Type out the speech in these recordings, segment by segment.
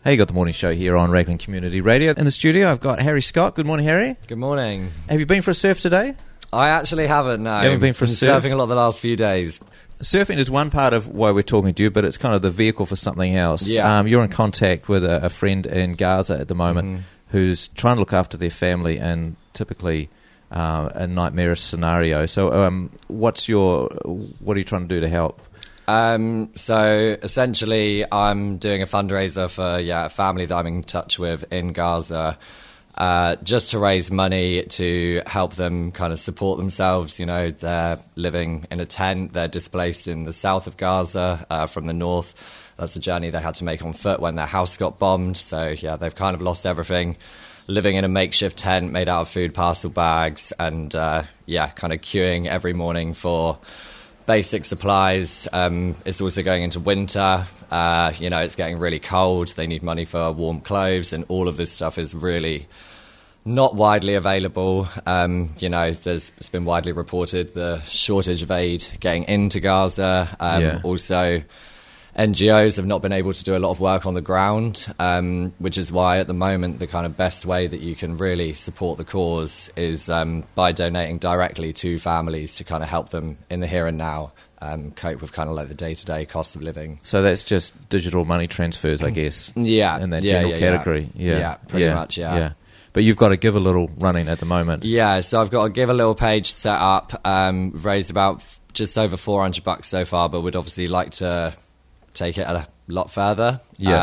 Hey, you got the morning show here on Raglan Community Radio. In the studio, I've got Harry Scott. Good morning, Harry. Good morning. Have you been for a surf today? I actually haven't, no. You haven't been for a surf? Surfing a lot the last few days. Surfing is one part of why we're talking to you, but it's kind of the vehicle for something else. Yeah. You're in contact with a friend in Gaza at the moment who's trying to look after their family and typically a nightmarish scenario. So what are you trying to do to help? So essentially I'm doing a fundraiser for a family that I'm in touch with in Gaza, just to raise money to help them kind of support themselves. You know, they're living in a tent, they're displaced in the south of Gaza from the north. That's a journey they had to make on foot when their house got bombed. So they've kind of lost everything, living in a makeshift tent made out of food parcel bags and kind of queuing every morning for basic supplies. It's also going into winter. It's getting really cold. They need money for warm clothes, and all of this stuff is really not widely available. It's been widely reported the shortage of aid getting into Gaza. Also, NGOs have not been able to do a lot of work on the ground, which is why at the moment the kind of best way that you can really support the cause is by donating directly to families to kind of help them in the here and now cope with kind of like the day-to-day cost of living. So that's just digital money transfers, I guess. In that general category. Yeah, pretty much. But you've got a Give a Little running at the moment. Yeah, so I've got a Give a Little page set up. We've raised about just over $400 so far, but we'd obviously like to take it a lot further.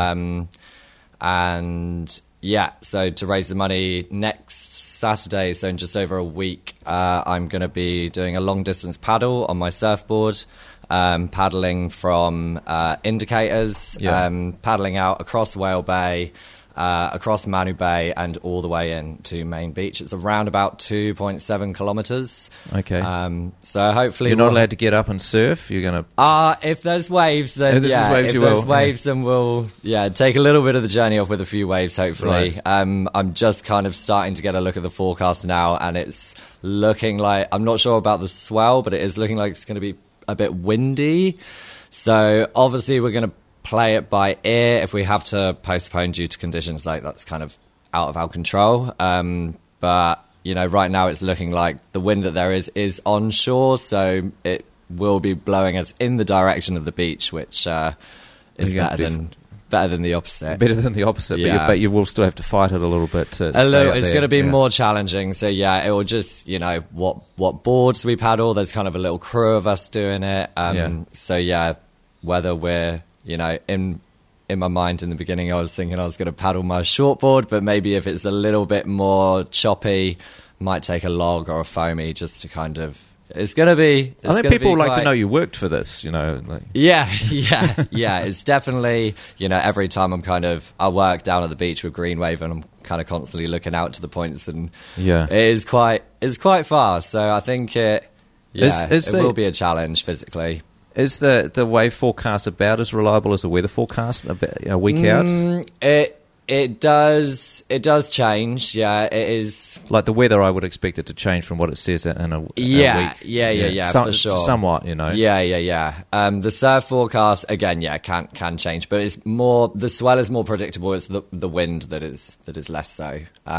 So to raise the money next Saturday, so in just over a week, I'm going to be doing a long distance paddle on my surfboard, paddling from Indicators, paddling out across Whale Bay, across Manu Bay and all the way in to Main Beach. It's around about 2.7 kilometres. Okay. So hopefully you're not allowed to get up and surf. You're going to. If there's waves, then then we'll take a little bit of the journey off with a few waves. Hopefully, right. I'm just kind of starting to get a look at the forecast now, and it's looking like, I'm not sure about the swell, but it is looking like it's going to be a bit windy. So obviously we're going to play it by ear. If we have to postpone due to conditions, like that's kind of out of our control. But right now it's looking like the wind that there is onshore, so it will be blowing us in the direction of the beach, which is better than the opposite. Better than the opposite, but you will still have to fight it a little bit. It's going to be more challenging. So it will just what boards we paddle. There's kind of a little crew of us doing it. So whether we're in my mind in the beginning, I was thinking I was going to paddle my shortboard, but maybe if it's a little bit more choppy, might take a log or a foamy just to kind of. It's going to be. I think people would like to know you worked for this. It's definitely every time I work down at the beach with Greenwave, and I'm kind of constantly looking out to the points, and it's quite far. So I think it will be a challenge physically. Is the wave forecast about as reliable as the weather forecast a week out? It does change. Yeah, it is. Like the weather, I would expect it to change from what it says in a week. Yeah, for sure. Somewhat, The surf forecast again, can change, but it's more. The swell is more predictable. It's the wind that is less so.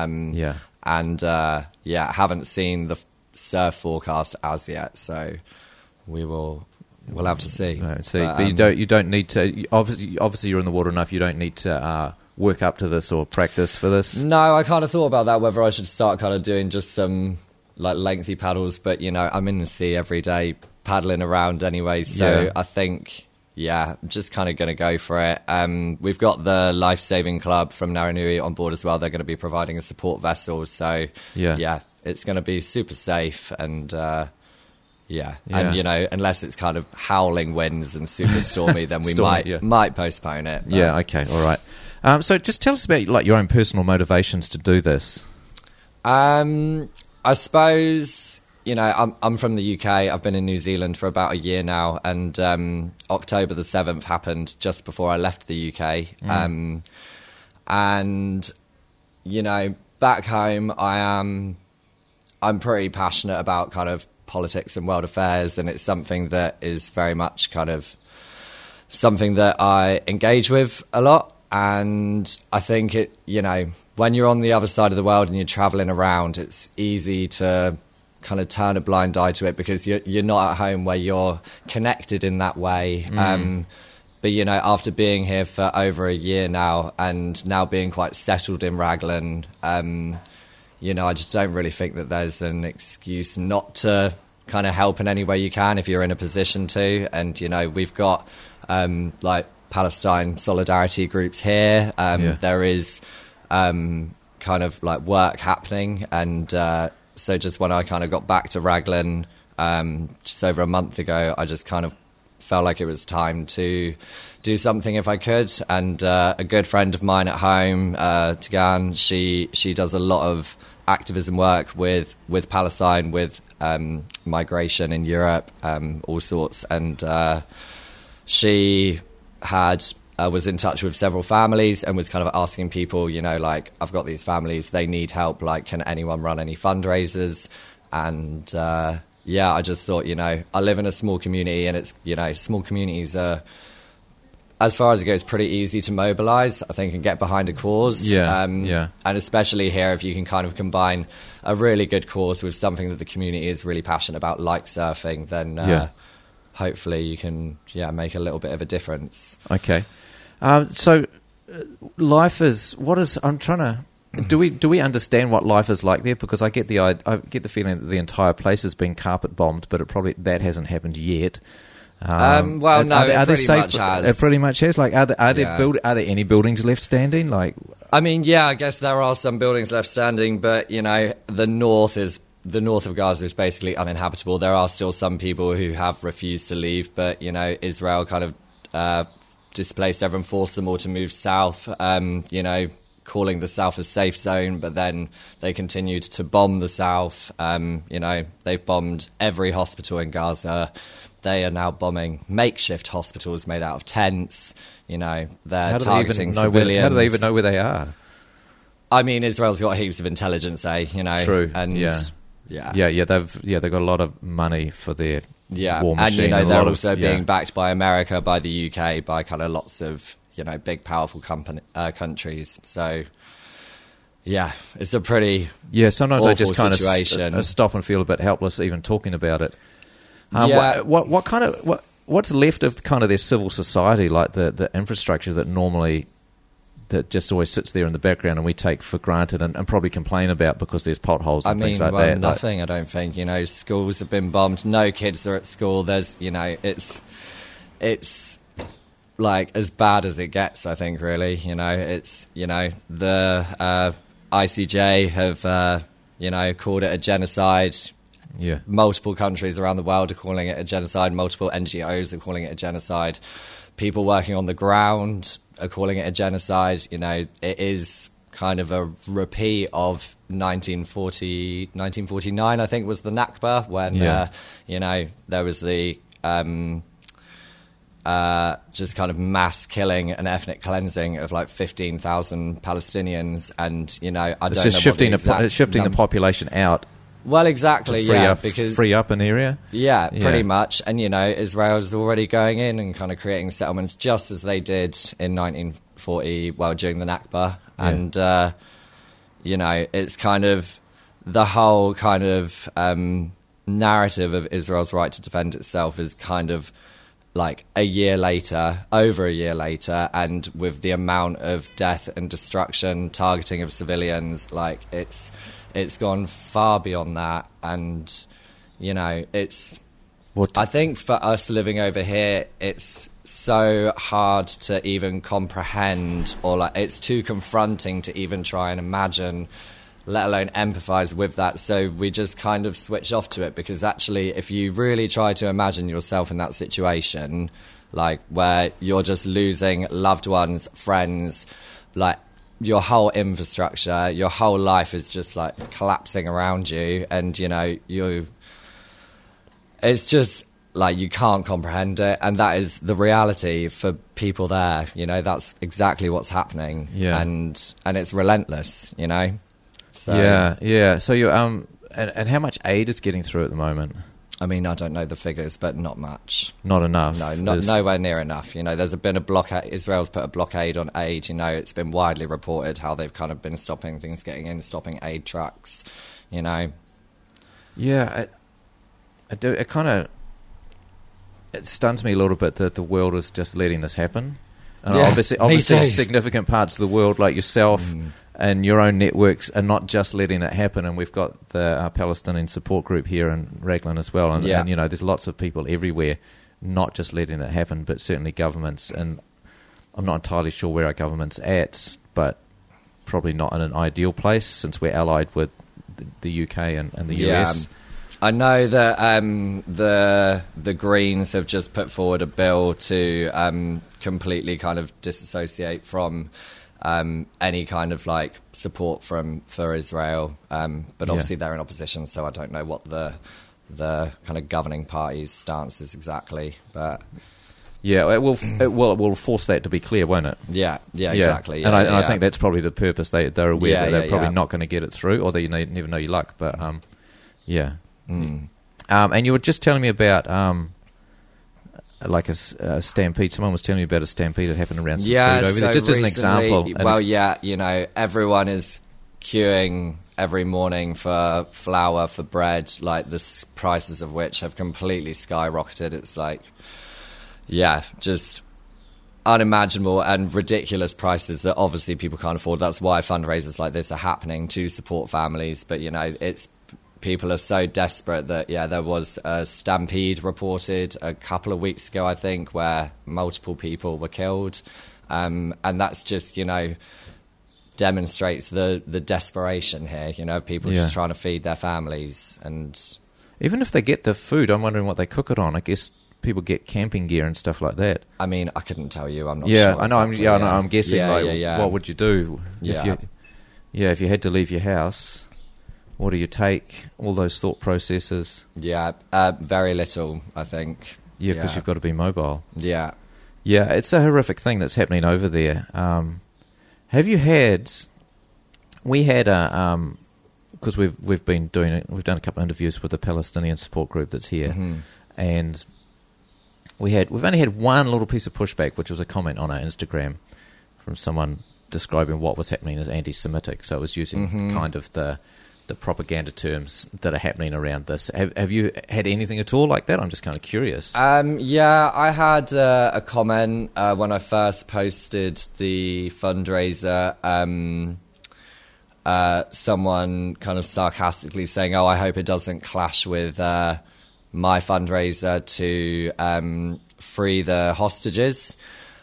Haven't seen the surf forecast as yet, so we'll have to see. But you don't need to. Obviously, you're in the water enough. You don't need to work up to this or practice for this. No, I kind of thought about that, whether I should start kind of doing just some like lengthy paddles. But I'm in the sea every day, paddling around anyway. So I think I'm just kind of going to go for it. We've got the Life Saving Club from Naranui on board as well. They're going to be providing a support vessel. So it's going to be super safe and. And unless it's kind of howling winds and super stormy, then we might postpone it. But. Yeah, okay, all right. So just tell us about your own personal motivations to do this. I suppose I'm from the UK. I've been in New Zealand for about a year now, and October the 7th happened just before I left the UK. Back home, I'm pretty passionate about kind of politics and world affairs, and it's something that is very much kind of something that I engage with a lot. And I think when you're on the other side of the world and you're traveling around, it's easy to kind of turn a blind eye to it because you're not at home where you're connected in that way. But, after being here for over a year now and now being quite settled in Raglan, I just don't really think that there's an excuse not to kind of help in any way you can if you're in a position to. And, we've got like Palestine solidarity groups here. There is kind of like work happening. And so just when I kind of got back to Raglan just over a month ago, I just kind of felt like it was time to do something if I could. And a good friend of mine at home, Tigan, she does a lot of activism work with Palestine, with migration in Europe, all sorts. And she was in touch with several families and was kind of asking people, like, I've got these families, they need help, like, can anyone run any fundraisers? And I just thought, I live in a small community, and it's, small communities are, as far as it goes, pretty easy to mobilise, I think, and get behind a cause. And especially here, if you can kind of combine a really good cause with something that the community is really passionate about, like surfing, then hopefully you can make a little bit of a difference. Okay. So life is, I'm trying to, do we understand what life is like there? Because I get the feeling that the entire place has been carpet bombed, but that hasn't happened yet. No, it pretty much has. It pretty much has. Like, are there any buildings left standing? Like, I mean, I guess there are some buildings left standing, but the north of Gaza is basically uninhabitable. There are still some people who have refused to leave, but Israel kind of displaced everyone, forced them all to move south. Calling the south a safe zone, but then they continued to bomb the south. They've bombed every hospital in Gaza. They are now bombing makeshift hospitals made out of tents. They're targeting civilians. How do they even know where they are? I mean, Israel's got heaps of intelligence, True. And they've got a lot of money for their war machine. And they're also being backed by America, by the UK, by kind of lots of big, powerful countries. So, it's a pretty sometimes I just kind situation. of stop and feel a bit helpless even talking about it. What's left of kind of their civil society, like the infrastructure that just always sits there in the background and we take for granted and probably complain about because there's potholes and things like that? Nothing, I don't think. Schools have been bombed. No kids are at school. There's, it's like as bad as it gets, I think, really. It's, the ICJ have, called it a genocide. Yeah. Multiple countries around the world are calling it a genocide. Multiple NGOs are calling it a genocide. People working on the ground are calling it a genocide. It is kind of a repeat of 1949, I think, was the Nakba, when, there was the just kind of mass killing and ethnic cleansing of like 15,000 Palestinians. And, it's just shifting the population out. Well, exactly, because free up an area. Yeah, pretty much. And Israel's already going in and kind of creating settlements, just as they did in 1940, during the Nakba. And it's kind of the whole kind of narrative of Israel's right to defend itself is kind of like over a year later, and with the amount of death and destruction, targeting of civilians, like it's gone far beyond that. And, I think for us living over here, it's so hard to even comprehend, or like it's too confronting to even try and imagine, let alone empathise with that. So we just kind of switch off to it, because actually if you really try to imagine yourself in that situation, like where you're just losing loved ones, friends, like your whole infrastructure, your whole life is just like collapsing around you, and it's just like you can't comprehend it, and that is the reality for people there. That's exactly what's happening. And it's relentless. So So you and how much aid is getting through at the moment? I mean, I don't know the figures, but not much. Not enough. No, nowhere near enough. You know, been a blockade. Israel's put a blockade on aid. You know, it's been widely reported how they've kind of been stopping things getting in, stopping aid trucks. You know. Yeah, I do. It stuns me a little bit that the world is just letting this happen. And obviously significant parts of the world, like yourself and your own networks, are not just letting it happen. And we've got the Palestinian support group here in Raglan as well. And, you know, there's lots of people everywhere not just letting it happen, but certainly governments. And I'm not entirely sure where our government's at, but probably not in an ideal place since we're allied with the UK and the US. I know that the Greens have just put forward a bill to completely kind of disassociate from any kind of like support for Israel, but obviously they're in opposition, so I don't know what the kind of governing party's stance is exactly. But it will force that to be clear, won't it? Yeah, exactly. Yeah, and I think that's probably the purpose. They're aware that they're probably not going to get it through, or that you never know your luck. But and you were just telling me about like a stampede. Someone was telling me about a stampede that happened around some food over there. Just as an example. Well, you know, everyone is queuing every morning for flour, for bread, like the prices of which have completely skyrocketed. It's like, just unimaginable and ridiculous prices that obviously people can't afford. That's why fundraisers like this are happening, to support families. But, you know, people are so desperate that, there was a stampede reported a couple of weeks ago, I think, where multiple people were killed. And that's just, you know, demonstrates the desperation here, you know, people just trying to feed their families. And even if they get the food, I'm wondering what they cook it on. I guess people get camping gear and stuff like that. I mean, I couldn't tell you. I'm not sure. I know. I'm guessing. What would you do if you had to leave your house? What do you take? All those thought processes. Very little, I think. Yeah, because you've got to be mobile. Yeah, it's a horrific thing that's happening over there. Have you had? We had because we've been doing it. We've done a couple of interviews with the Palestinian support group that's here, and we've only had one little piece of pushback, which was a comment on our Instagram from someone describing what was happening as anti-Semitic. So it was using kind of the propaganda terms that are happening around this. Have you had anything at all like that? I'm just kind of curious. I had a comment when I first posted the fundraiser. Someone kind of sarcastically saying, "Oh, I hope it doesn't clash with my fundraiser to free the hostages,"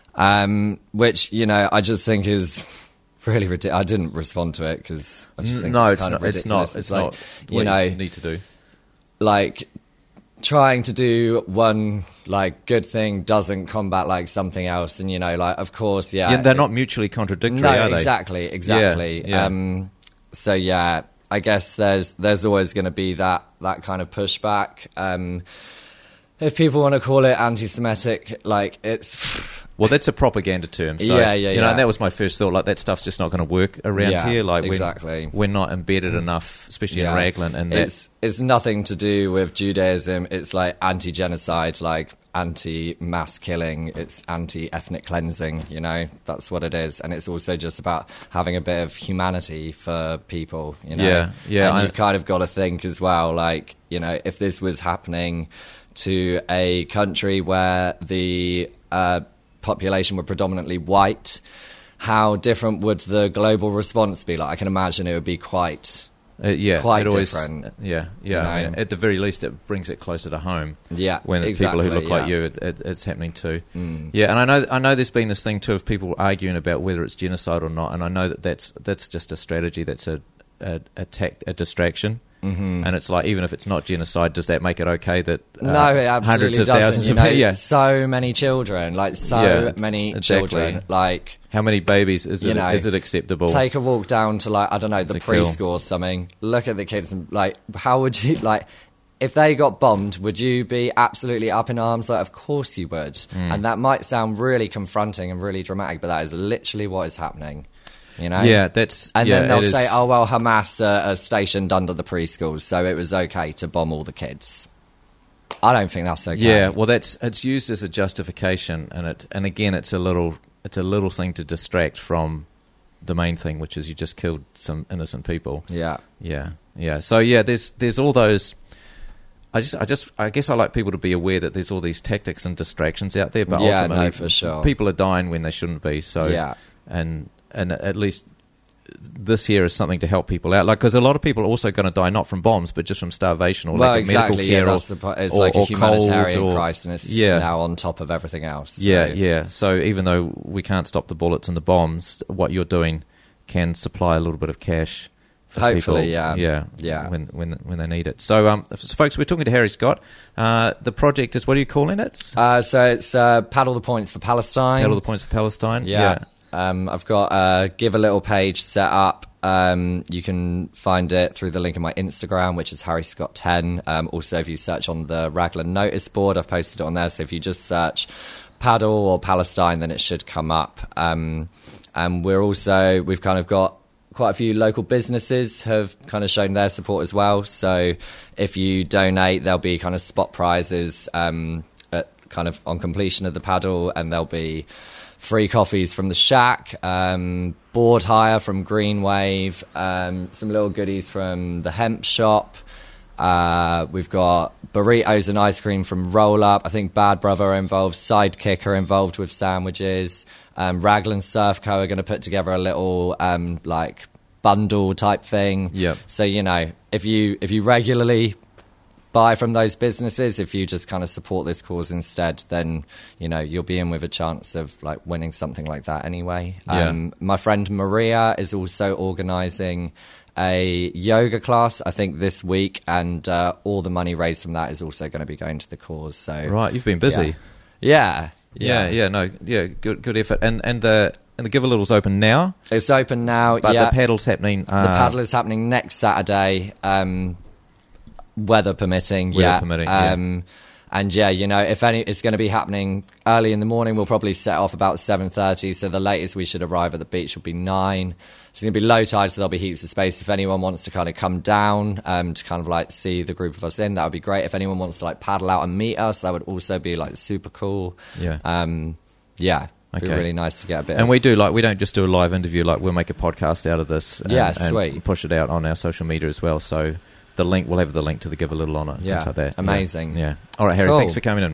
which, you know, I just think is really ridiculous. I didn't respond to it because I just think it's kind of ridiculous. It's not. You need to do. Like, trying to do one like good thing doesn't combat like something else, and, you know, like, of course, they're not mutually contradictory. are they? Exactly. Yeah. So I guess there's always going to be that kind of pushback. If people want to call it anti-Semitic, like, it's. Well, that's a propaganda term. So, you know, and that was my first thought. Like, that stuff's just not going to work around here. Like, we're not embedded enough, especially in Raglan. And it's nothing to do with Judaism. It's like anti-genocide, like anti-mass killing. It's anti-ethnic cleansing. You know, that's what it is. And it's also just about having a bit of humanity for people. You know, And you've kind of got to think as well. Like, you know, if this was happening to a country where the population were predominantly white, how different would the global response be? Like, I can imagine it would be quite different. You know? I mean, at the very least, it brings it closer to home. Yeah, when people who look like you, it's happening too. Yeah, and I know there's been this thing too of people arguing about whether it's genocide or not, and I know that's just a strategy. That's a distraction. And it's like, even if it's not genocide, does that make it okay that no, it absolutely hundreds of doesn't. thousands you of know, so many children, like many children, like, how many babies is it acceptable? Take a walk down to, like, I don't know, the preschool or something. Look at the kids and, like, how would you, like, if they got bombed, would you be absolutely up in arms? Like, of course you would. And that might sound really confronting and really dramatic, but that is literally what is happening. You know? Then they'll say, "Oh well, Hamas are stationed under the preschools, so it was okay to bomb all the kids." I don't think that's okay. Yeah, well, it's used as a justification, and again, it's a little thing to distract from the main thing, which is you just killed some innocent people. Yeah. So yeah, there's all those. I guess I like people to be aware that there's all these tactics and distractions out there, but ultimately, for sure, people are dying when they shouldn't be. So and at least this here is something to help people out, like, because a lot of people are also going to die not from bombs but just from starvation or lack of medical care, it's like a humanitarian crisis, and it's now on top of everything else. So even though we can't stop the bullets and the bombs, what you're doing can supply a little bit of cash for hopefully people, when they need it. So folks, we're talking to Harry Scott. The project is, what are you calling it? So it's Paddle the Points for Palestine. Paddle the Points for Palestine. I've got a Give a Little page set up. You can find it through the link in my Instagram, which is Harry Scott 10. Also, if you search on the Raglan notice board, I've posted it on there. So if you just search Paddle or Palestine, then it should come up. And we've kind of got quite a few local businesses have kind of shown their support as well. So if you donate, there'll be kind of spot prizes on completion of the paddle, and there'll be free coffees from the Shack, board hire from Green Wave, some little goodies from the Hemp Shop. We've got burritos and ice cream from Roll Up. I think Bad Brother are involved. Sidekick are involved with sandwiches. Raglan Surf Co. are going to put together a little bundle type thing. Yep. So, if you regularly buy from those businesses, if you just kind of support this cause instead, then you'll be in with a chance of winning something like that anyway. My friend Maria is also organising a yoga class, I think, this week, and all the money raised from that is also going to be going to the cause. So right, you've been busy. Good effort. And the Give a Little's open now. It's open now, but the paddle's happening. The paddle is happening next Saturday. Weather permitting, And it's going to be happening early in the morning. We'll probably set off about 7:30, so the latest we should arrive at the beach will be 9. It's going to be low tide, so there'll be heaps of space. If anyone wants to kind of come down to kind of see the group of us in, that would be great. If anyone wants to paddle out and meet us, that would also be super cool. It'd be really nice to get a bit. And we don't just do a live interview. We'll make a podcast out of this. And push it out on our social media as well. So we'll have the link to the Give a Little on it. Things like that. Amazing. Yeah. All right, Harry. Cool. Thanks for coming in.